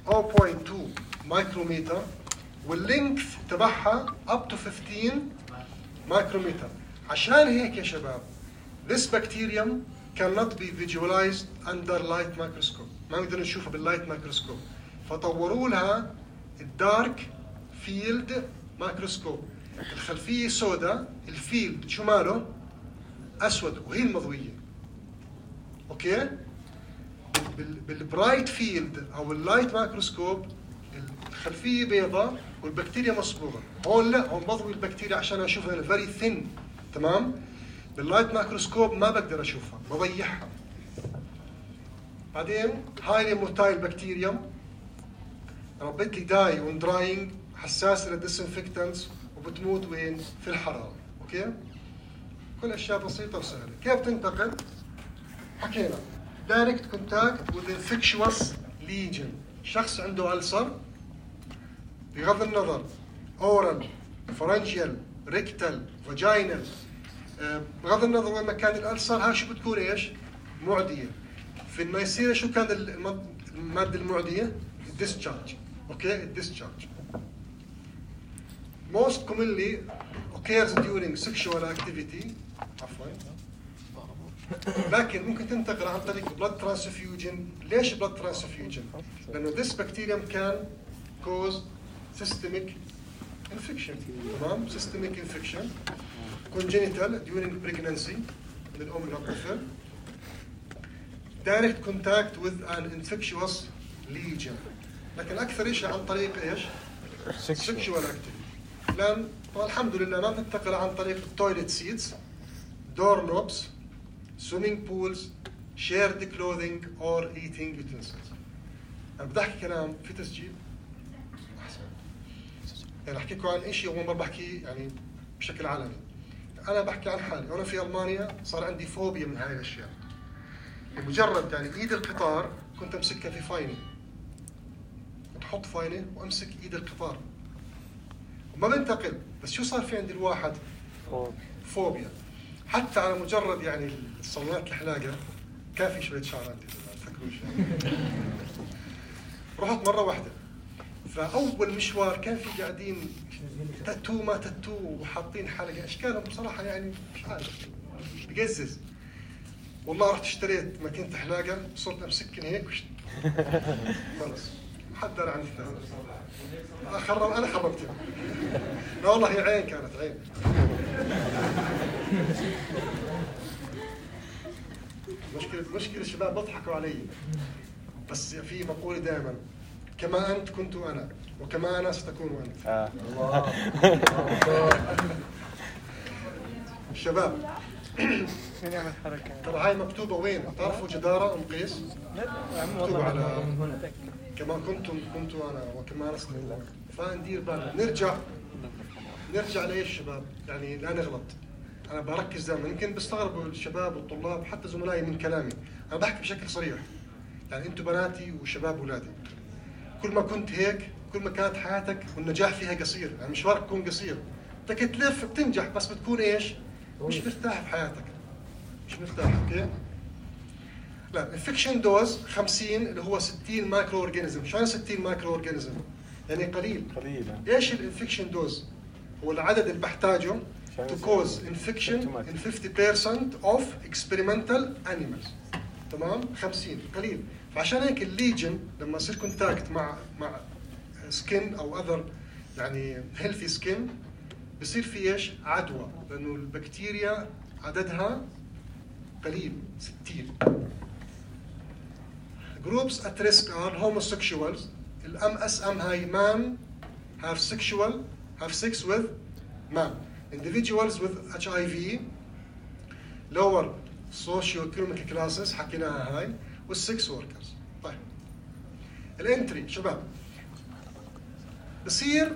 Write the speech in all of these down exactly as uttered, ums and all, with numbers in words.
صفر فاصلة اثنين مايكرومتر، واللينث تبعها up to خمستاشر مايكرومتر. عشان هيك يا شباب this bacterium cannot be visualized under light microscope، ما نقدر نشوفها باللايت مايكروسكوب، فطوروا لها الدارك فيلد مايكروسكوب. الخلفيه سوداء، الفيلد شو ماله؟ اسود، وهي المضويه. اوكي؟ بالبرايت فيلد او اللايت مايكروسكوب الخلفيه بيضاء والبكتيريا مصبوغه. هون لا، هون بضوي البكتيريا عشان اشوفها فيري ثين، تمام؟ باللايت مايكروسكوب ما بقدر اشوفها، بضيعها. بعدين هاي موتايل بكتيريا، ربيت لي داي اون دراينج، حساس للديسنفكتنتس، وبتموت وين؟ في الحراره. اوكي؟ كل اشياء بسيطه وسهله. كيف تنتقل؟ حكينا دايركت كونتاكت وذ انفكشوس ليجن، شخص عنده ألسر بغض النظر اورال، فرنجيال، ريكتال، فاجينال، بغض النظر وين مكان الألسر، هاي شو بتكون ايش؟ معديه. في الميسيره شو كان الماده المعديه؟ الديسشارج. اوكي؟ الديسشارج most commonly occurs during sexual activity، عفوا، لكن ممكن تنتقل عن طريق blood transfusion. ليش blood transfusion؟ لأنه this bacterium can cause systemic infection، تمام؟ systemic infection congenital during pregnancy للأم والطفل. direct contact with an infectious lesion، لكن أكثر شيء عن طريق إيش؟ sexual activity. لأن طبعا الحمد لله ما بتنتقل عن طريق التويلت سيتس، دور نوبس، swimming pools, shared clothing or eating utensils. أنا بدي أحكي كلام في تسجيل أحسن، يعني أحكي لكم عن شيء وما بحكي يعني بشكل علني. أنا بحكي عن حالي، أنا في ألمانيا صار عندي فوبيا من هاي الأشياء. بمجرد يعني إيد القطار كنت أمسكها في فاينة، كنت أحط فاينة وأمسك إيد القطار وما بنتقل. بس شو صار في عند الواحد؟ فوبيا. حتى على مجرد يعني الصالونات الحلاقه كان في شويه شعر عندي، ما تفكروش يعني. رحت مره واحده، فاول مشوار كان في قاعدين تاتو ما تاتو وحاطين حلقه، اشكالهم بصراحه يعني مش عارف، بقزز. والله رحت اشتريت ماكينه حلاقه، صرت امسكن هيك وشت. خلص ما حد دار عني الثاني. خرب انا خربتها. لا والله هي عين، كانت عين. مشكلة مشكلة الشباب بيضحكوا علي، بس في مقولة دائما: كما أنت كنت أنا، وكما أنا ستكون أنت. آه. الله. الشباب ترى هاي مكتوبة وين؟ تعرفوا جدارة أم قيس؟ مكتوبة على كما كنتم كنت أنا وكما أنا ستكون. فندير بالنا. نرجع نرجع ليش شباب؟ يعني لا نغلط. أنا بركز دائما، يمكن بيستغربوا الشباب والطلاب حتى زملائي من كلامي، أنا بحكي بشكل صريح. يعني أنتم بناتي وشباب أولادي، كل ما كنت هيك كل ما كانت حياتك والنجاح فيها قصير، يعني مشوارك بيكون قصير، بدك تلف بتنجح بس بتكون إيش؟ مش مرتاح بحياتك، مش مرتاح. أوكي؟ لا، انفكشن دوز خمسين اللي هو ستين مايكرو أورجانيزم. شو يعني ستين مايكرو أورجانيزم؟ يعني قليل. قليل. إيش الانفكشن دوز؟ هو العدد اللي بحتاجه to cause infection in fifty percent of experimental animals. تمام؟ خمسين قليل. فعشان هيك الليجن لما يصير كونتاكت مع مع سكين او اذر يعني هيلثي سكين بصير في ايش؟ عدوى، لانه البكتيريا عددها قليل ستين. Groups at risk are homosexuals. الام اس ام هاي man have sexual have sex with man. Individuals with إتش آي في, lower socio-economic classes حكيناها هاي, والسكس وركرز. طيب الانتري شباب بصير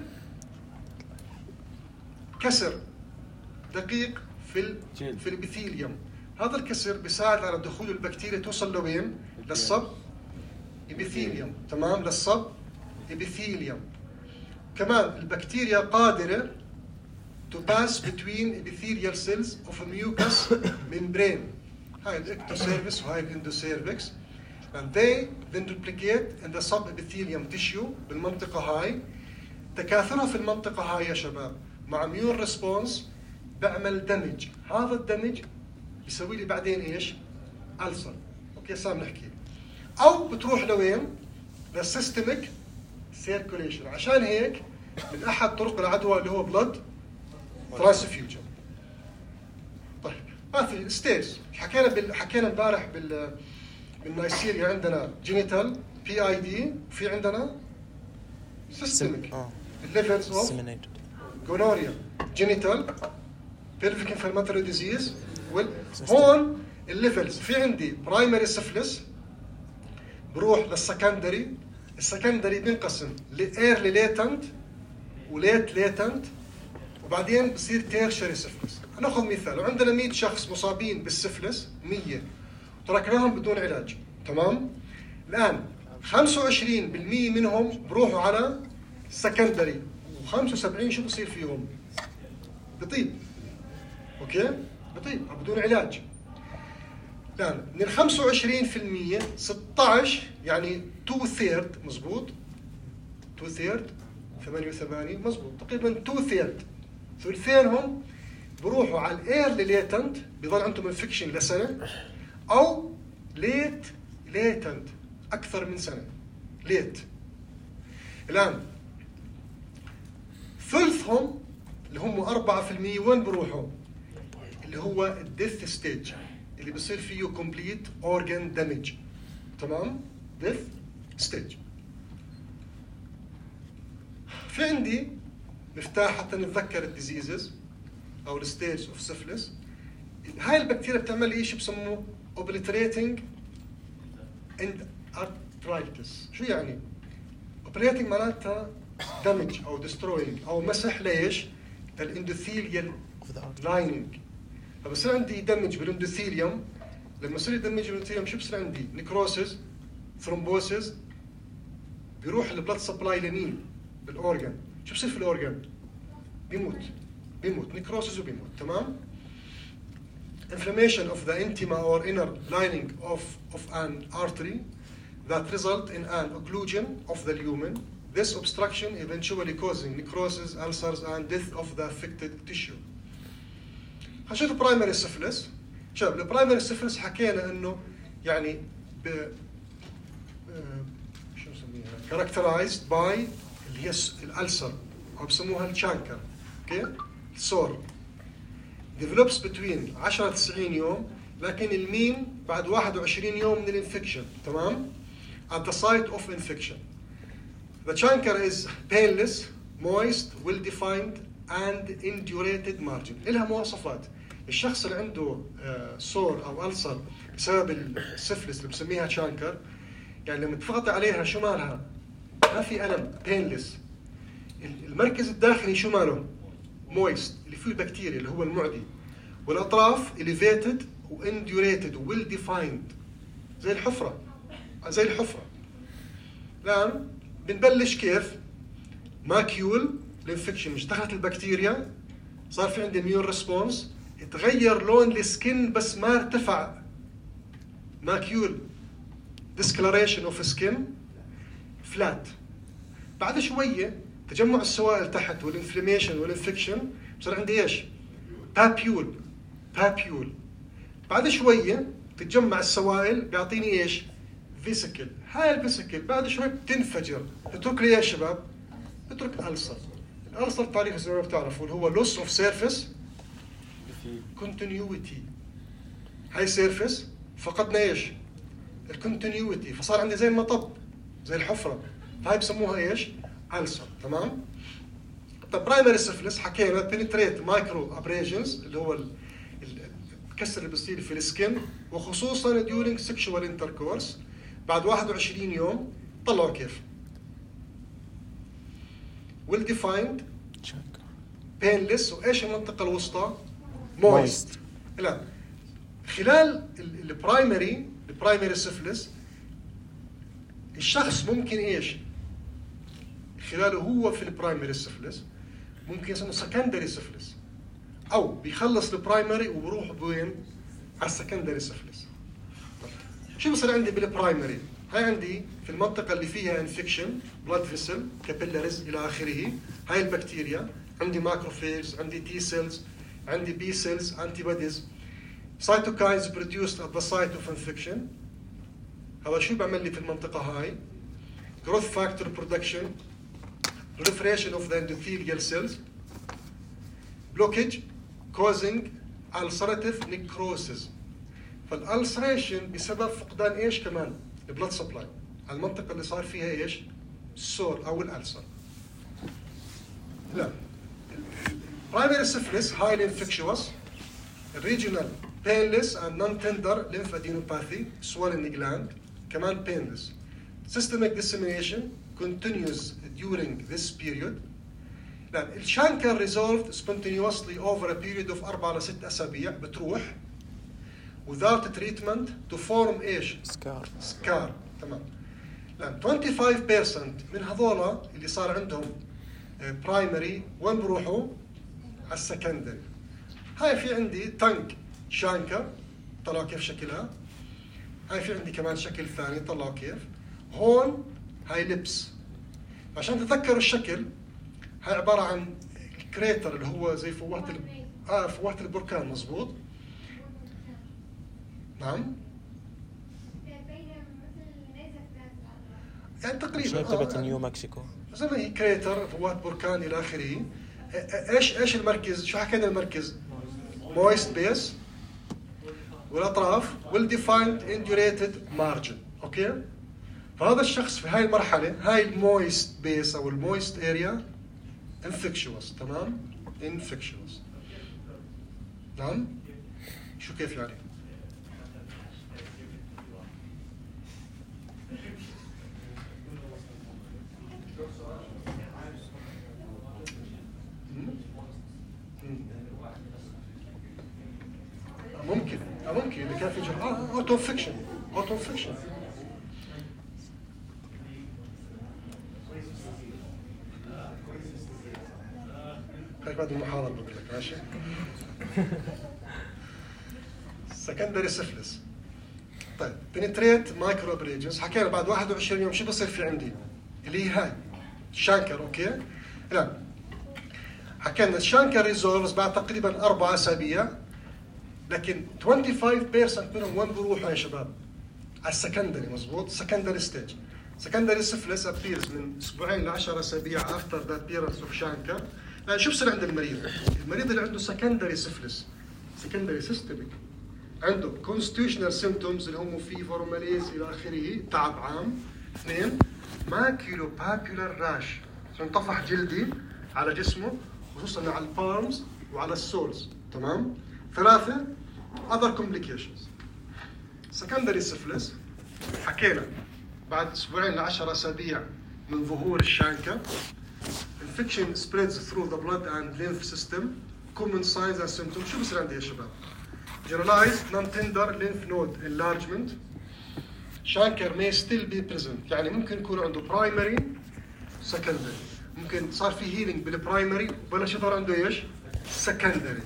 كسر دقيق في ال في الابيثيليوم. هذا الكسر بيساعد على دخول البكتيريا توصل لوين؟ للصب ابيثيليوم. تمام؟ للصب ابيثيليوم. كمان البكتيريا قادرة to pass between epithelial cells of a mucous membrane. هاي الاكتوسيرفكس وهاي الاندوسيرفكس. and they then duplicate in the subepithelium tissue بالمنطقة هاي. تكاثرها في المنطقة هاي يا شباب مع ميون ريسبونس بعمل دمج، هذا الدمج بيسوي لي بعدين ايش؟ ألسر. اوكي سام نحكي. او بتروح لوين؟ للسيستميك سيركوليشن. عشان هيك من احد طرق العدوى اللي هو بلد ترانسفيوجن. طيب ما في ستيجز، حكينا بال... حكينا امبارح بال بالنايسيريا عندنا جينيتال بي اي دي، وفي عندنا سيستميك الليفلز اوف جونوريا جينيتال بيلفيك انفلاماتوري ديزيز. هون الليفلز في عندي برايمري سيفلس بروح للسكندري. السكندري بينقسم لايرلي ليتنت وليت ليتنت وبعدين بصير تيرشري سيفلس. هناخذ مثال، لو عندنا مية شخص مصابين بالسيفلس مية وتركناهم بدون علاج، تمام؟ الان خمسة وعشرين بالمية منهم بروحوا على سكندري وخمسة وسبعين شو بصير فيهم؟ بطيب. اوكي؟ بطيب بدون علاج. الان من ال خمسة وعشرين بالمية ستة عشر يعني تو ثيرد مزبوط؟ تو ثيرد ثمانية وثمانين مزبوط، تقريبا تو ثيرد ثلثينهم بروحوا على الايرلي ليتنت بيضل عندهم انفكشن لسنه، او ليت ليتنت اكثر من سنه ليت. الان ثلثهم اللي هم أربعة بالمية وين بروحوا؟ اللي هو الديث ستيج اللي بصير فيه كومبليت اورجان دامج، تمام؟ ديث ستيج. في عندي مفتاح حتى نتذكر الديزيزز او الستيج اوف سيفلس. هاي البكتيريا بتعمل لي شيء بسموه اوبليتريتنج اند ارثرايتس. شو يعني؟ اوبليتنج معناتها دمج او دستروينج او مسح ليش؟ الاندوثيليال لايننج. فبصير عندي دمج بالاندوثيليوم. لما يصير يدمج بالاندوثيليوم شو بصير عندي؟ نيكروسيس، ثرومبوسيس، بيروح البلد سبلاي لمين؟ بالاورجن. شو بصير في الاورجن؟ بيموت بيموت نيكروسيس وبيموت، تمام؟ inflammation of the intima or inner lining of of an artery that result in an occlusion of the lumen. This obstruction eventually causing necrosis, ulcers and death of the affected tissue. هنشوف primary syphilis. شوف البرايمري syphilis حكينا انه يعني ب شو نسميها characterized by اللي هي الألسر أو بسموها الشانكر. اوكي؟ السور develops between عشرة إلى تسعين يوم، لكن المين بعد واحد وعشرين يوم من الانفكشن، تمام؟ at the site of infection. The chancre is painless, moist, well defined and indurated margin. إلها مواصفات. الشخص اللي عنده سور أو ألسر بسبب السفلس اللي بسميها شانكر، يعني لما تضغطي عليها شو مالها؟ ما في ألم، painless. المركز الداخلي شو ماله؟ مويست اللي فيه البكتيريا اللي هو المعدي، والاطراف elevated وانديوريتد ويل ديفايند زي الحفره زي الحفره. الان بنبلش كيف؟ ماكيول الانفكشن، مش دخلت البكتيريا صار في عندي ميون ريسبونس، تغير لون السكن بس ما ارتفع. ماكيول discoloration of skin flat. بعد شويه تجمع السوائل تحت والانفلاميشن والانفكشن بصير عندي ايش؟ بابيول بابيول. بعد شويه تتجمع السوائل بيعطيني ايش؟ فيسيكل. هاي الفيسيكل بعد شوي بتنفجر، تترك لي ايش يا شباب؟ تترك ألسر. الألسر تعريف زي ما بتعرفوا اللي هو loss of surface continuity. هاي سيرفيس فقدنا ايش؟ الكونتينيوتي، فصار عندي زي المطب زي الحفره، فهاي بسموها ايش؟ ألسر، تمام؟ طب برايمري سيفلس حكينا بنتريت مايكرو ابريجنز اللي هو الكسر اللي بيصير في السكن، وخصوصا during sexual intercourse بعد واحد وعشرين يوم. طلعوا كيف؟ well defined painless وايش المنطقه الوسطى؟ moist. لا خلال البرايمري البرايمري سيفلس الشخص ممكن ايش؟ خلاله هو في البرايمري سيفلس ممكن يسمى سكندري سيفلس، او بيخلص البرايمري وبروح بوين؟ على السكندري سيفلس. شو بصير عندي بالبرايمري؟ هاي عندي في المنطقة اللي فيها انفكشن بلاد فيسل كابيلاريز إلى آخره، هاي البكتيريا، عندي ماكروفيجز، عندي تي سيلز، عندي بي سيلز، انتي بوديز، cytokines produced at the site of infection. هذا شو بيعمل لي في المنطقة هاي؟ growth factor production, proliferation of the endothelial cells, blockage causing ulcerative necrosis. فالالسريشن بسبب فقدان ايش كمان؟ البلد سبلاي على المنطقة اللي صار فيها ايش؟ السور او الالسر. لا. Primary syphilis highly infectious, regional painless and non-tender lymphadenopathy, swollen gland, كمان painless. Systemic dissemination continues during this period. الآن الشانكر resolved spontaneously over a period of أربعة لست أسابيع بتروح without treatment to form ايش؟ سكار. سكار تمام. الآن خمسة وعشرين بالمئة من هذولا اللي صار عندهم برايمري وين بروحوا؟ على السكندري. هاي في عندي تانك شانكر طلعوا كيف شكلها. هاي في عندي كمان شكل ثاني طلعوا كيف. هون هاي لبس. عشان تتذكروا الشكل هاي عبارة عن الكريتر اللي هو زي فوهة ال... اه فوهة البركان مزبوط. نعم. يعني تقريبا شو تبعت نيو مكسيكو؟ زي ما هي كريتر فوهة بركان إلى آخره. ايش ايش المركز؟ شو حكينا المركز؟ مويست بيس والاطراف والديفايند انديوريتد مارجن، اوكي؟ فهذا الشخص في هاي المرحله هاي المويست بيس او المويست اريا انفكشوس، تمام؟ انفكشوس. نعم؟ شو كيف يعني؟ ممكن ممكن اللي كان في جرح اه اوتو انفكشن اوتو انفكشن خليك بعد المحاضرة بقول لك ماشي. سكندري سيفلس. طيب بنتريت مايكرو ابريجنز حكينا بعد واحد وعشرين يوم شو بصير في عندي؟ اللي هي هاي شانكر، اوكي؟ لا حكينا الشانكر ريزولفز بعد تقريبا اربع اسابيع، لكن خمسة وعشرين بالمئة منهم وين بيروحوا يا شباب؟ على السكندري مزبوط، سكندري ستيج. سكندري سيفلس ابيرز من اسبوعين ل عشرة اسابيع افتر ذا ابيرنس اوف شانكر. يعني شو بصير عند المريض؟ المريض اللي عنده سكندري سيفلس سكندري سيستميك عنده constitutional symptoms اللي هم فيفر وماليز الى اخره، تعب عام. اثنين ماكيولو بابيولار راش، انطفح جلدي على جسمه خصوصا على البالمز وعلى السولز، تمام؟ ثلاثة other complications. secondary syphilis حكينا بعد اسبوعين لعشر اسابيع من ظهور الشانكة. infection spreads through the blood and lymph system. common signs and symptoms شو بصير عندي يا شباب؟ generalized non-tender lymph node enlargement. شانكر may still be present، يعني ممكن يكون عنده primary secondary، ممكن صار في healing بالبرايمري وبلش يظهر عنده ايش؟ secondary.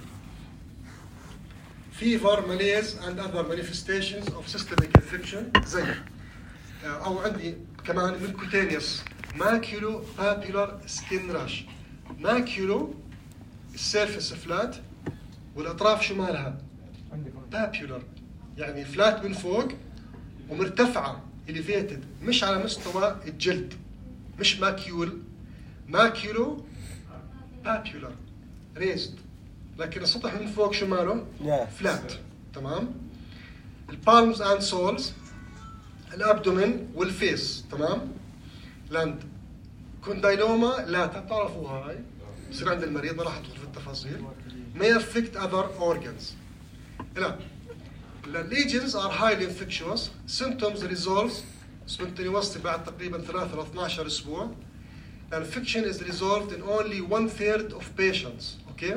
fever, malaise and other manifestations of systemic infection زي او عندي كمان من cutaneous maculo papular skin rash. maculo السيرفس فلات والاطراف شو مالها؟ papular يعني فلات من فوق ومرتفعه elevated مش على مستوى الجلد، مش ماكيول. ماكيولو papular raised، لكن السطح من فوق شو ماله؟ فلات، تمام؟ البالمز اند سولز، الابدومين والفيس، تمام؟ لاند كوندايلوما لا تعرفوها هاي بصير عند المريض، ما راح ادخل في التفاصيل. may affect other organs. لا The lesions are highly infectious. Symptoms resolve spontaneously بعد تقريبا ثلاثة إلى اثني عشر أسبوع. The infection is resolved in only one third of patients. Okay?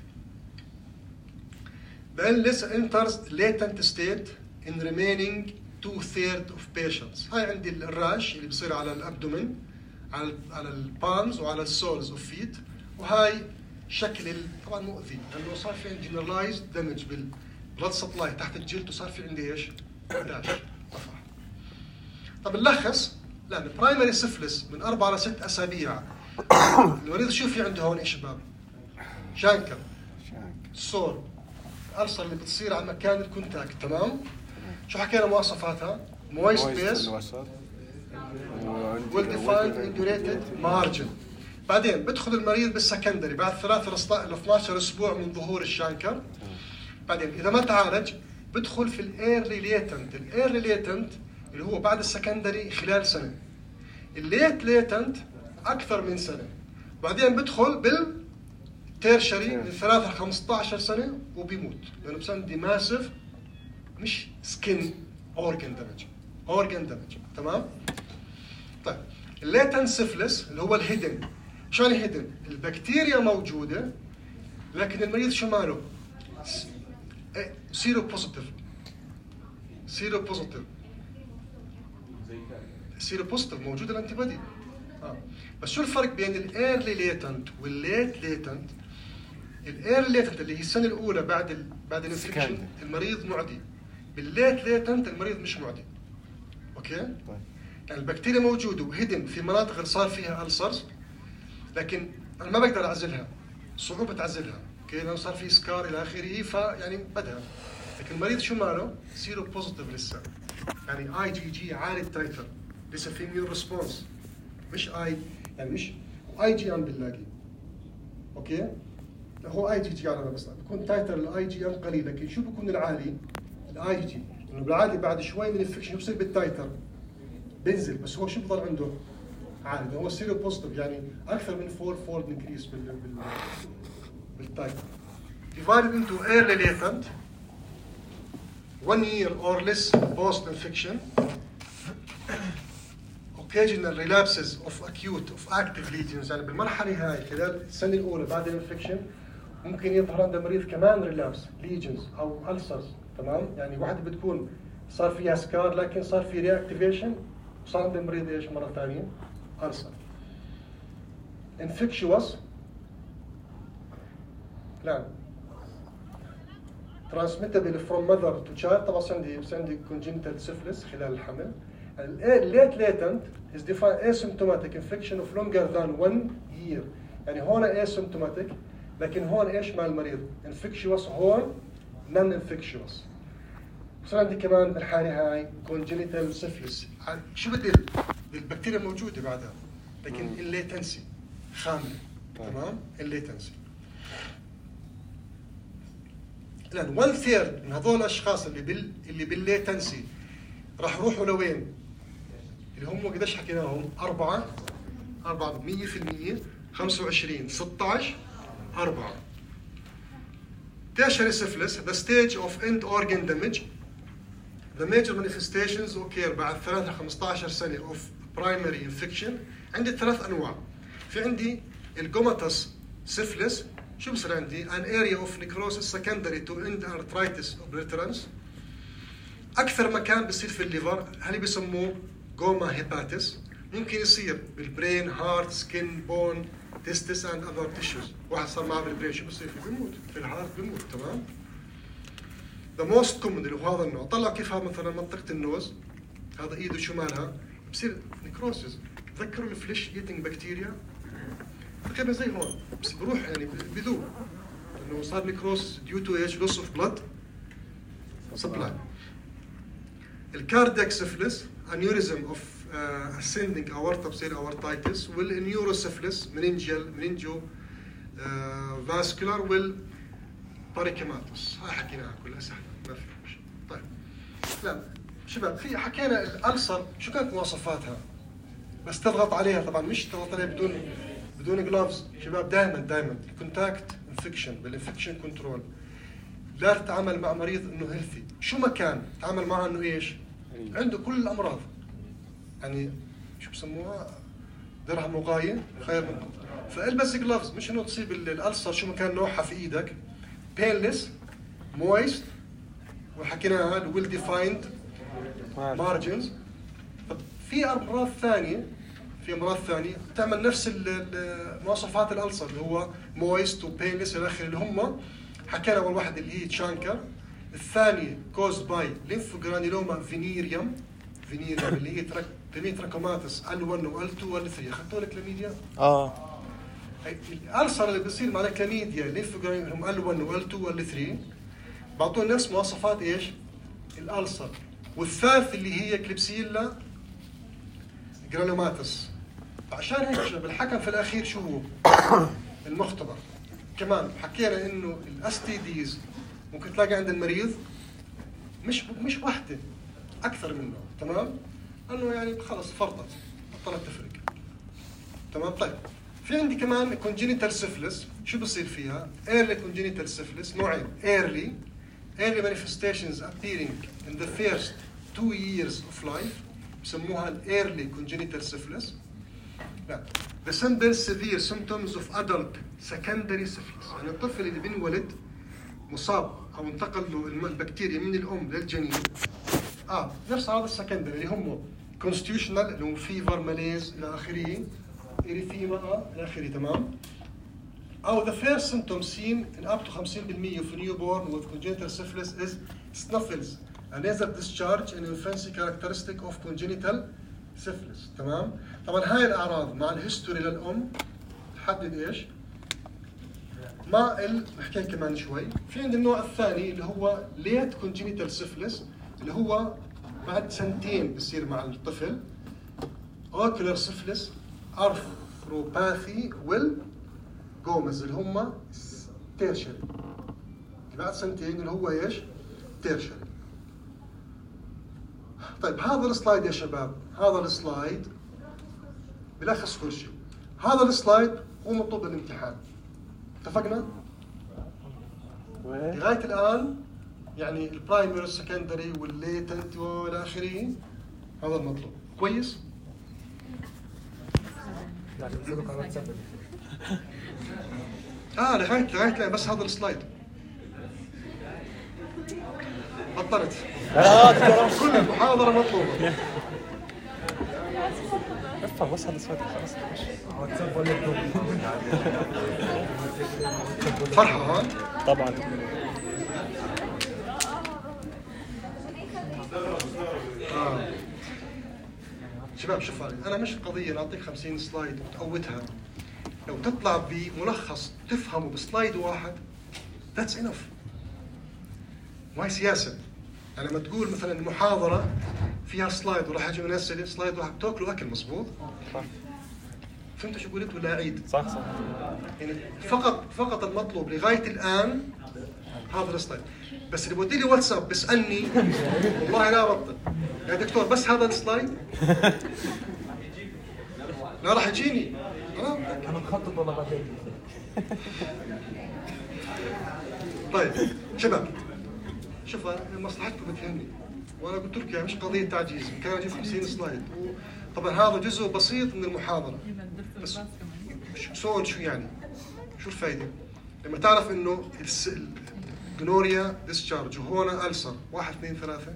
The illness enters latent state in remaining two thirds of patients. هاي عندي الراش اللي بصير على الابدومين، على على البالمز وعلى السولز اوف فيت، وهاي شكل طبعا مؤذي لانه صار في generalized damage بالبلد سبلاي تحت الجلد، وصار في عندي ايش؟ راش. طب نلخص. لا البرايمري سيفلس من أربعة إلى ست أسابيع المريض شو في عنده هون يا شباب؟ شانكر، سور، الألسر اللي بتصير على مكان الكونتاكت. تمام؟ شو حكينا مواصفاتها؟ مويست بيس ويل ديفايند اندوريتد مارجن. بعدين بدخل المريض بالسكندري بعد ثلاثة إلى اثني عشر أسبوع من ظهور الشانكر. بعدين إذا ما تعالج بدخل في الايرلي ليتنت. الايرلي ليتنت اللي هو بعد السكندري خلال سنة. الليت ليتنت أكثر من سنة. بعدين بدخل بالتيرشري من ثلاثة إلى خمسة عشر سنة وبيموت لأنه بسندي ماسف مش سكين اورجن دامج، اورجن دامج. تمام؟ طيب الليتنت سيفلس اللي هو الهيدن. شو يعني هيدن؟ البكتيريا موجودة لكن المريض شو ماله؟ سيرو بوزيتيف. سيرو بوزيتيف. سيرو بوزيتيف موجود الانتي بودي. اه بس شو الفرق بين الايرلي ليتنت والليت ليتنت؟ الايرلي ليتنت اللي هي السنه الاولى بعد ال بعد الانفكشن المريض معدي. بالليت ليتنت المريض مش معدي. اوكي؟ طيب. يعني البكتيريا موجوده وهدم في مناطق اللي صار فيها ألسرز لكن انا ما بقدر اعزلها، صعوبه عزلها. اوكي؟ لانه صار في سكار الى اخره فيعني بدها. لكن المريض شو ماله؟ سيرو بوزيتيف لسه. يعني اي جي جي عالي التايتر، لسه في ميون ريسبونس. مش اي يعني مش اي جي ام بنلاقي. اوكي؟ هو اي جي جي على بس بكون تايتر الاي جي ام قليل لكن شو بكون العالي؟ الاي جي جي انه بالعادي بعد شوي من الانفكشن بصير بالتايتر بينزل بس هو شو بضل عنده؟ عالي. هو سيرو بوزيتيف يعني اكثر من فور فولد انكريس بال بال بالتايتر. divided into early latent one year or less post infection, occasional relapses of acute of active lesions. يعني بالمرحله هاي خلال السنه الاولى بعد الانفكشن ممكن يظهر عند المريض كمان ريلابس ليجنز او ألسرز. تمام؟ يعني واحده بتكون صار فيها سكار لكن صار في ري اكتيفيشن وصار عند المريض ايش مره ثانيه؟ ألسر. انفكشوس لا transmittable from mother to child. طبعا عندي عندي congenital syphilis خلال الحمل. late latent is defined asymptomatic infection of longer than one year. يعني هون asymptomatic لكن هون ايش مع المريض؟ infectious هون non infectious. بصير عندي كمان الحالة هاي congenital syphilis. شو بدي؟ البكتيريا موجودة بعدها لكن الليتنسي خاملة. تمام؟ الليتنسي. لأن one third من هذول الأشخاص اللي بال اللي بالليتنسي راح يروحوا لوين؟ اللي هم قديش حكيناهم؟ أربعة أربعة مية في المية خمسة وعشرين ستة عشر أربعة. tertiary syphilis the stage of end organ damage. The major manifestations occur بعد ثلاثة إلى خمسة عشر سنة of primary infection. عندي ثلاث أنواع. في عندي الجوماتوس syphilis. شو بصير عندي؟ an area of necrosis secondary to end arthritis obliterans. أكثر مكان بيصير في الليفر هل بيسموه جوما هيباتس. ممكن يصير بالبرين، هارت، سكين، بون، تستس and other tissues. واحد صار معه بالبرين شو بصير فيه؟ بيموت. في الهارت بيموت. تمام؟ The most common اللي هو هذا النوع. طلع كيف هذا مثلا منطقة النوز. هذا إيده شو مالها؟ بصير نيكروسيس. تذكروا الفليش ايتنج بكتيريا؟ تقريبا زي هون بس بروح يعني بذوب انه صار نيكروس ديو تو ايش؟ لوس اوف بلاد سبلاي. الكاردياك سيفلس انيوريزم اوف ascending aorta بصير اورتايتس. والنيوروسيفلس مننجل مننجو فاسكولار والباريكيماتوس. هاي حكيناها كلها سهله ما في مشكله. طيب لا شباب في حكينا الألسر شو كانت مواصفاتها؟ بس تضغط عليها طبعا مش تضغط عليها بدون بدون جلافز. شباب دائما دائما الكونتاكت انفكشن بالانفكشن كنترول لا تتعامل مع مريض انه هيلثي شو ما كان، تتعامل معه انه ايش؟ عنده كل الامراض. يعني شو بسموها؟ درهم وغايه خير من قط. فالبس جلافز مش انه تصيب الألسر شو ما كان نوعها في ايدك. بينلس مويست وحكيناها الويل ديفايند مارجنز. طب في امراض ثانيه في امراض ثانيه تعمل نفس مواصفات الألسر اللي هو مويست وبينلس الى اخره اللي هم حكينا. اول واحد اللي هي تشانكر، الثاني كوز باي لينفوجرانيلوما فينيريوم فينيريا اللي هي ترك تميت تراكوماتس إل واحد و إل اثنين و إل ثلاثة اخذتوا الكلاميديا؟ اه الألسر اللي بيصير مع الكلاميديا ليفوجرين هم إل واحد و إل اثنين و إل ثلاثة بعطوه نفس مواصفات ايش؟ الألسر. والثالث اللي هي كليبسيلا جرانوماتس. فعشان هيك بالحكم في الأخير شو هو؟ المختبر. كمان حكينا إنه الأس تي ديز ممكن تلاقي عند المريض مش مش واحدة أكثر منه، تمام؟ إنه يعني خلص فرطت بطلت تفرق. تمام؟ طيب في عندي كمان congenital syphilis. شو بصير فيها؟ early congenital syphilis نوعين. early early manifestations appearing in the first two years of life بسموها ال early congenital syphilis. لا the simple severe symptoms of adult secondary syphilis. يعني الطفل اللي بينولد مصاب او انتقل له البكتيريا من الام للجنين اه نفس هذا السكندري اللي هم constitutional اللي هو فيفر ماليز الى اخره اريثيما آه الى اخره. تمام؟ او the first symptom seen in up to خمسين بالمئة of newborn with congenital syphilis is snuffles, a nasal discharge in infancy characteristic of congenital syphilis. تمام؟ طبعا هاي الاعراض مع الهيستوري للام تحدد ايش؟ مع ال نحكي كمان شوي. في عندنا النوع الثاني اللي هو late congenital syphilis اللي هو بعد سنتين بصير مع الطفل. ocular syphilis, arthropathy والجومز اللي هم tertiary. بعد سنتين اللي هو ايش؟ tertiary. طيب هذا السلايد يا شباب، هذا السلايد بلخص كل شيء. هذا السلايد هو مطلوب للامتحان. اتفقنا؟ لغاية الآن يعني البرايمري والسكندري والليتنت والى اخره هذا المطلوب. كويس؟ اه لغاية لغاية بس هذا السلايد. بطلت. كل المحاضرة مطلوبة. ارفع بس هذا السلايد خلاص. فرحة ها؟ طبعا. آه. شباب شوف علي. أنا مش قضية نعطيك خمسين سلايد وتقوتها. لو تطلع بملخص تفهمه بسلايد واحد that's enough. ما هي سياسة. يعني لما تقول مثلا المحاضرة فيها سلايد وراح أجي من أسئلة سلايد واحد بتاكلوا أكل مظبوط. فهمت شو قلت ولا أعيد؟ صح صح. يعني فقط فقط المطلوب لغاية الآن هذا السلايد. بس اللي بودي لي واتساب بيسألني والله لا بطل يا دكتور بس هذا السلايد لا راح يجيني انا مخطط والله بعدين. طيب شباب شوف مصلحتكم بتهمني وانا قلت لك يعني مش قضيه تعجيز. كان اجيب خمسين سلايد طبعا هذا جزء بسيط من المحاضره بس سؤال شو يعني شو الفائده لما تعرف انه الجنوريا ديسشارج وهون ألسر واحد اثنين ثلاثة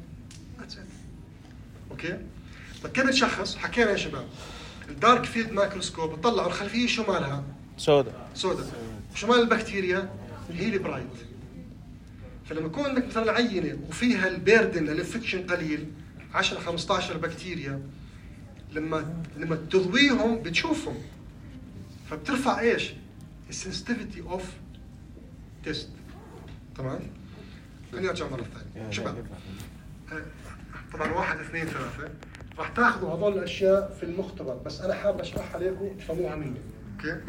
اوكي. طيب كيف نشخص؟ حكينا يا شباب الدارك فيلد مايكروسكوب بتطلعوا الخلفيه شو مالها؟ سوداء سوداء. شو مال البكتيريا؟ الهيلي برايت. فلما يكون عندك مثلا عينه وفيها البيردن الانفكشن قليل عشرة خمسة عشر بكتيريا لما لما تضويهم بتشوفهم فبترفع ايش؟ السنسيتيفيتي اوف تيست. تمام؟ خليني ارجع مره ثانيه. شباب طبعا واحد اثنين ثلاثه راح تاخذوا هذول الاشياء في المختبر بس انا حابب اشرحها لكم تفهموها مني. اوكي؟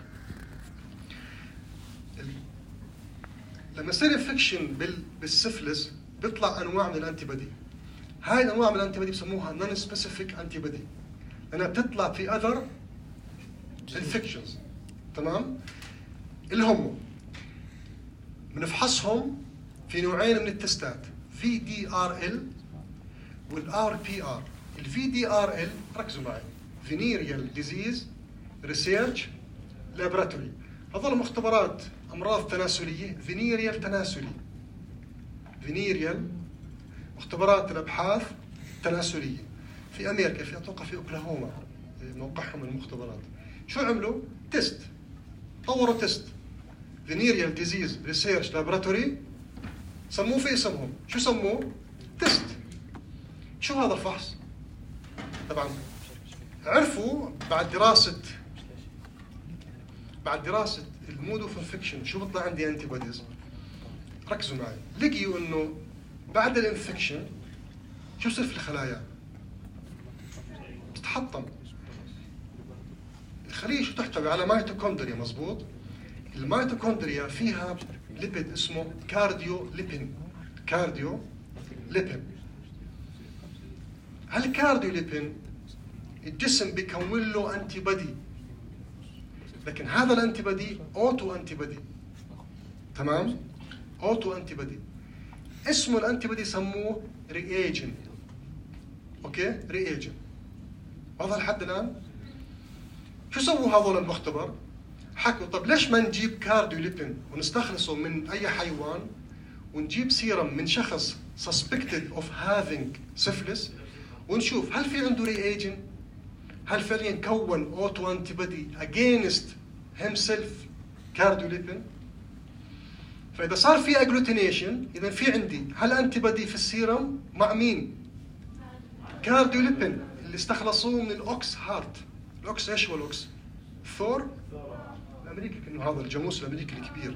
لما يصير انفكشن بالسفلس بيطلع انواع من الانتي بودي. هاي الانواع من الانتي بودي بسموها نون سبيسيفيك انتي بودي لانها بتطلع في اذر انفكشنز. تمام؟ اللي هم بنفحصهم في نوعين من التستات في دي ار ال والار بي ار. الفي دي ار ال ركزوا معي فينيريال ديزيز ريسيرش لابراتوري. هذول مختبرات امراض تناسليه فينيريال تناسلي. فينيريال مختبرات الابحاث تناسليه في امريكا في اتوقع في اوكلاهوما موقعهم المختبرات. شو عملوا؟ تيست طوروا تيست فينيريال ديزيز ريسيرش لابراتوري سموه في اسمهم. شو سموه؟ تيست. شو هذا الفحص؟ طبعا عرفوا بعد دراسة بعد دراسة المود اوف انفكشن شو بيطلع عندي انتي بوديز. ركزوا معي، لقيوا انه بعد الانفكشن شو يصير في الخلايا؟ بتتحطم. الخلية شو تحتوي على ميتوكوندريا، مزبوط؟ الميتوكوندريا فيها ليبيد اسمه كارديو ليبين. كارديو ليبين. هالكارديو ليبين الجسم بيكون له انتي بودي، لكن هذا الانتي بودي اوتو انتي بودي. تمام؟ اوتو انتي بودي. اسمه الانتي بودي سموه رياجن. اوكي؟ رياجن. واضح لحد الان؟ شو سووا هذول المختبر؟ حكوا طب ليش ما نجيب كارديو ليبين ونستخلصه من اي حيوان ونجيب سيرم من شخص suspected of having syphilis ونشوف هل في عنده رياجن؟ هل فعليا كون اوتو انتي بودي against himself كارديو ليبين؟ فاذا صار في اجلوتينيشن اذا في عندي هل انتي بودي في السيرم مع مين؟ كارديو ليبين اللي استخلصوه من الاوكس هارت. الاوكس ايش هو الاوكس؟ ثور الامريكي، انه هذا الجاموس الامريكي الكبير.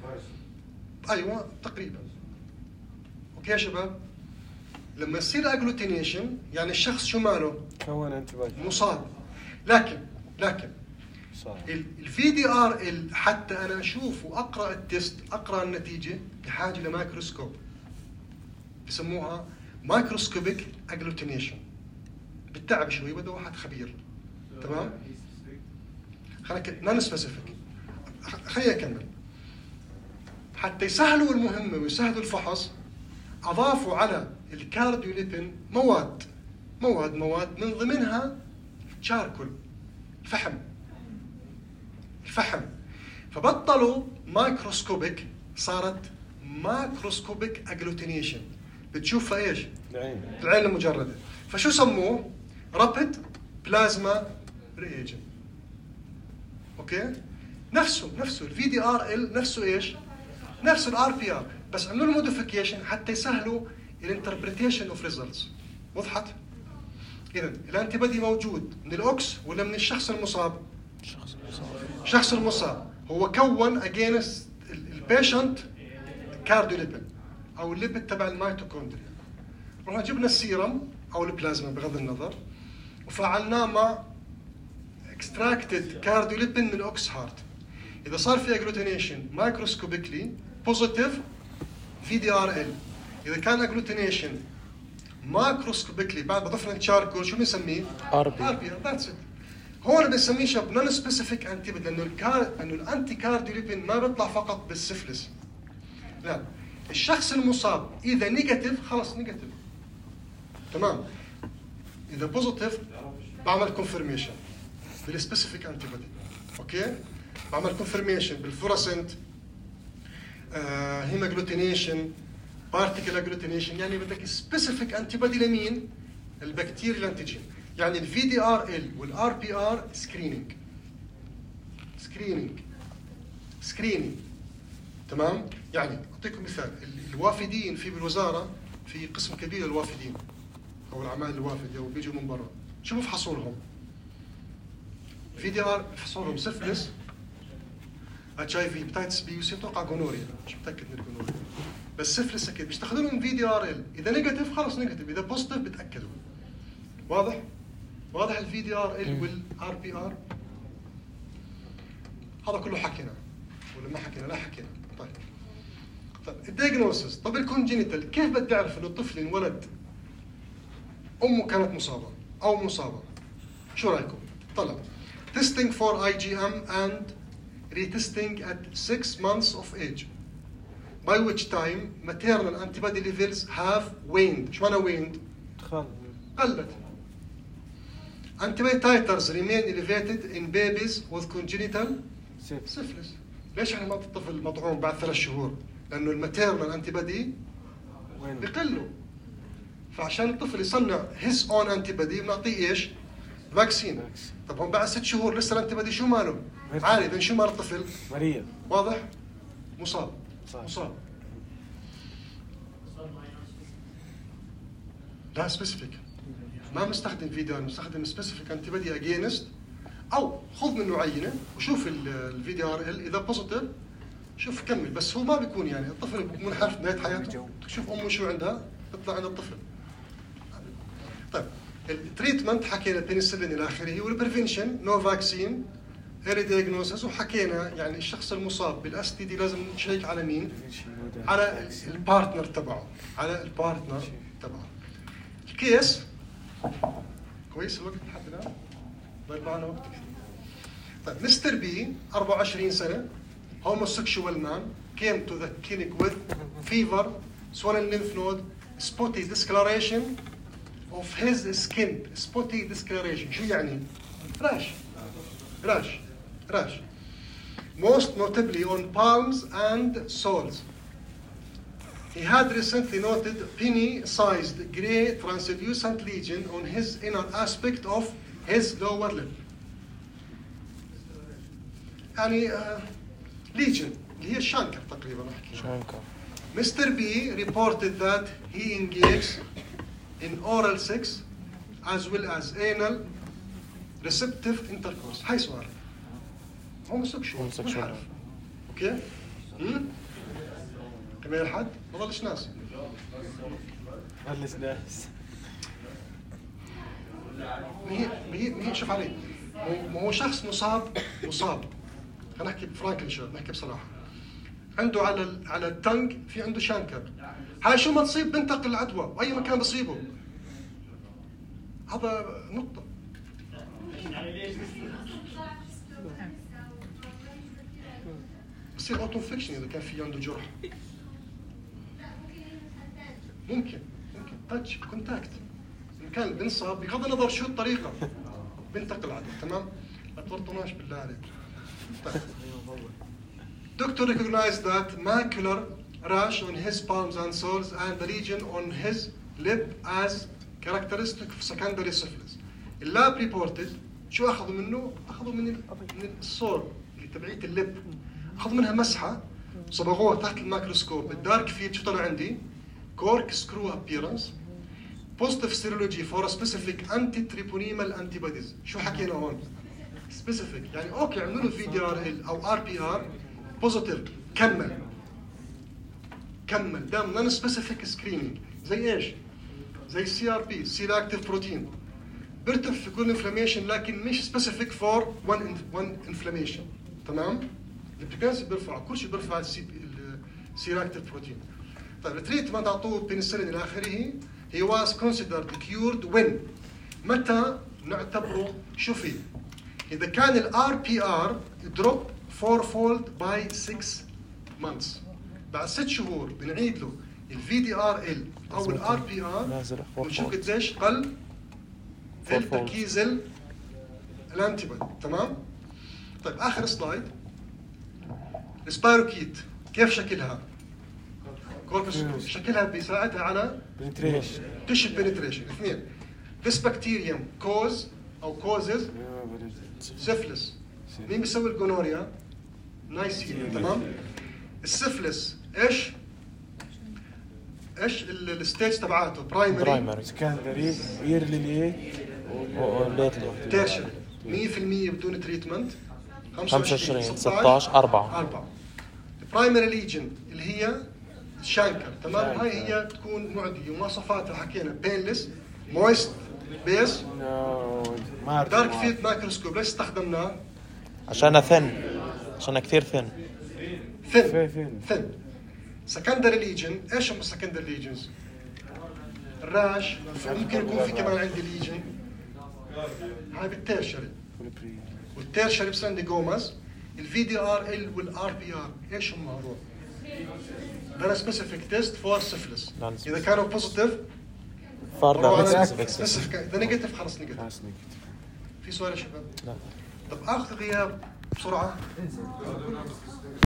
ايوه تقريبا. اوكي يا شباب، لما يصير اجلوتينيشن يعني الشخص شو ماله؟ كون انتي بودي مصاب. لكن لكن الفي دي ار ال حتى انا اشوف واقرا التست اقرا النتيجه بحاجه لميكروسكوب بسموها مايكروسكوبيك اجلوتينيشن. بالتعب شوي بده واحد خبير. تمام؟ خلينا نون سبيسيفيك. خليني اكمل. حتى يسهلوا المهمه ويسهلوا الفحص اضافوا على الكارديو ليبين مواد مواد مواد من ضمنها شاركول، الفحم. الفحم. فبطلوا مايكروسكوبيك، صارت ماكروسكوبيك اجلوتينيشن. بتشوفها ايش؟ العين. العين المجرده. فشو سموه؟ رابيد بلازما رياجن. اوكي؟ نفسه نفسه الفي دي ار ال نفسه ايش؟ نفس الار بي ار، بس عملوا له موديفيكيشن حتى يسهلوا الانتربريتيشن اوف ريزلتس. وضحت؟ اذا الانتي بودي موجود من الاوكس ولا من الشخص المصاب؟ الشخص المصاب. الشخص المصاب هو كون اجينست البيشنت كارديو ليبين او الليبيد تبع الميتوكوندريا. رحنا جبنا السيرم او البلازما بغض النظر وفعلناه مع اكستراكتد كارديو ليبين من الاوكس هارت. اذا صار في اجلوتينيشن مايكروسكوبيكلي بوزيتيف في دي ار ال. اذا كان اجلوتينيشن ماكروسكوبيكلي بعد ما ضفنا الشاركول شو بنسميه؟ ار بي. ار بي ذاتس ات. هون بنسميه شب نون سبيسيفيك انتي بودي لانه الكار انه الانتي كارديو ليبين ما بيطلع فقط بالسفلس. لا، الشخص المصاب اذا نيجاتيف خلص نيجاتيف. تمام. اذا بوزيتيف بعمل كونفirmation بالسبيسيفيك انتي بودي. اوكي؟ بعمل كونفirmation بالفلورسنت هيماجلوتينيشن بارتيكل اجلوتينيشن، يعني بدك سبيسيفيك انتي بودي لمين؟ البكتيريا الانتيجين. يعني الفي دي ار ال والار بي ار سكرينينج سكرينينج سكرينينج. تمام؟ يعني اعطيكم مثال، الوافدين في بالوزاره في قسم كبير للوافدين او الاعمال الوافد او بيجوا من برا، شو بفحصوا لهم؟ في دي ار بفحصوا لهم سيفلس، اتش اي في، هيباتيتس بي وسي، اتوقع جونوريا، مش متاكد من الجونوريا، بس سيفلس اكيد بيستخدموا لهم في دي ار ال. اذا نيجاتيف خلص نيجاتيف، اذا بوزيتيف بتاكدوا. واضح؟ واضح الفي دي ار ال والار بي ار؟ هذا كله حكينا ولا ما حكينا؟ لا حكينا. طيب طيب الدياجنوسيس. طب الكونجينيتال كيف بدي اعرف انه الطفل انولد امه كانت مصابه او مصابه؟ شو رايكم؟ طلع testing for I G M and retesting at six months of age by which time maternal antibody levels have waned. شو معنى waned؟ تخلص. قلت. Antibody titers remain elevated in babies with congenital syphilis. ليش احنا نعطي الطفل مطعوم بعد ثلاث شهور؟ لانه الماتيرنال انتيبادي بقلوا. فعشان الطفل يصنع his own antibody بنعطيه ايش؟ فاكسين. طب هم بعد ست شهور لسه الانتيبادي شو ماله؟ عالي. اذا شو مال الطفل؟ مريض. واضح؟ مصاب. صح. مصاب. لا سبيسيفيك. ما مستخدم في دي ار، مستخدم سبيسيفيك انتي بودي اجينست، او خذ منه عينه وشوف الفي دي ار ال اذا بوزيتيف شوف كمل. بس هو ما بيكون يعني الطفل بيكون منحرف بنهايه حياته، تشوف امه شو عندها تطلع عند الطفل. طيب التريتمنت حكينا بنسلين الى اخره، والبريفنشن نو فاكسين ايرلي دايجنوسيس، وحكينا يعني الشخص المصاب بالاس تي دي لازم نشيك على مين؟ على البارتنر تبعه، على البارتنر تبعه. الكيس كويس الوقت لحد الان؟ ضل معنا وقت كثير. طيب مستر بي أربعة وعشرين سنه homosexual man came to the clinic with fever, swollen lymph node, spotty discoloration of his skin. spotty discoloration شو يعني؟ rash. rash. rash. Most notably on palms and soles. He had recently noted penny-sized grey translucent lesion on his inner aspect of his lower lip. يعني uh, legion اللي هي الشانكر تقريبا احكي. شانكر. Mister B reported that he engaged in oral sex as well as anal receptive intercourse. هاي سؤال. homosexual. منحرف. اوكي؟ امم كمان حد؟ ما ضلش ناس. بلش ناس. هي هي هي شوف علي. ما هو شخص مصاب مصاب. خلينا نحكي بفرانكلشير، نحكي بصراحه. عنده على ال على التنج في عنده شانكر. هاي شو ما تصيب بنتقل العدوى واي مكان بصيبه. هذا نقطه. بصير اوتو انفكشن اذا كان في عنده جرح. ممكن ممكن تاتش كونتاكت. ان كان بنصاب بغض النظر شو الطريقه بنتقل العدوى. تمام؟ ما تورطوناش بالله عليك. طيب. Doctor recognized that macular rash on his palms and soles and the lesion on his lip as characteristic of secondary syphilis. اللاب reported شو أخذوا منه؟ أخذوا من من الصور اللي تبعية اللب، أخذوا منها مسحة صبغوها تحت الميكروسكوب. الدارك فيلد شو طلع عندي؟ cork screw appearance, positive serology for a specific anti-treponemal antibodies. شو حكينا هون؟ specific يعني أوكي عملوا له في دي ار ال أو ار بي ار بوزيتيف، كمل كمل دام نون سبيسيفيك سكرينينج. زي ايش؟ زي السي ار بي سيلاكتيف بروتين بيرتفع في كل انفلاميشن لكن مش سبيسيفيك فور وان وان انفلاميشن. تمام؟ البريكانسي بيرفع كل شيء بيرفع السيلاكتيف بروتين. طيب التريتمنت اعطوه بنسلين الى اخره. هي واز كونسيدرد كيورد وين؟ متى نعتبره شو في؟ اذا كان الار بي ار دروب fourfold by six months. بعد ست شهور بنعيد له الفي دي ار ال او الار بي ار ونشوف قديش قل التركيز الانتي بودي. تمام؟ طيب اخر سلايد. السبايروكيت كيف شكلها؟ كوربس شكلها بيساعدها على بنتريشن تشل بنتريشن. اثنين ديسبكتيريوم كوز او كوزز سيفلس. مين بيسوي الجونوريا؟ نايسيريا. تمام؟ السيفلس ايش؟ ايش الستيج تبعاته؟ برايمري برايمري سكندري ايرلي وليتلي تيرشري. مية بالمية بدون تريتمنت. خمسة وعشرين ستة عشر أربعة أربعة. البرايمري ليجن اللي هي الشانكر. تمام؟ هاي هي تكون معدية ومواصفاتها حكينا بينلس مويست بيس دارك فيلد مايكروسكوب. ليش استخدمناه؟ عشان ثن عشان كثير ثن ثن ثن. سكندري ليجن ايش هم السكندري ليجنز؟ الراش ممكن يكون في كمان عندي ليجن. هاي بالتيرشري والتيرشري بصير عندي جوماز. الفي دي ار ال والار بي ار ايش هم هذول؟ ده سبيسيفيك تيست فور سيفلس. اذا كانوا بوزيتيف فاردر سبيسيفيك، اذا نيجاتيف خلص نيجاتيف. في سؤال يا شباب؟ لا. طب اخذ غياب بسرعه.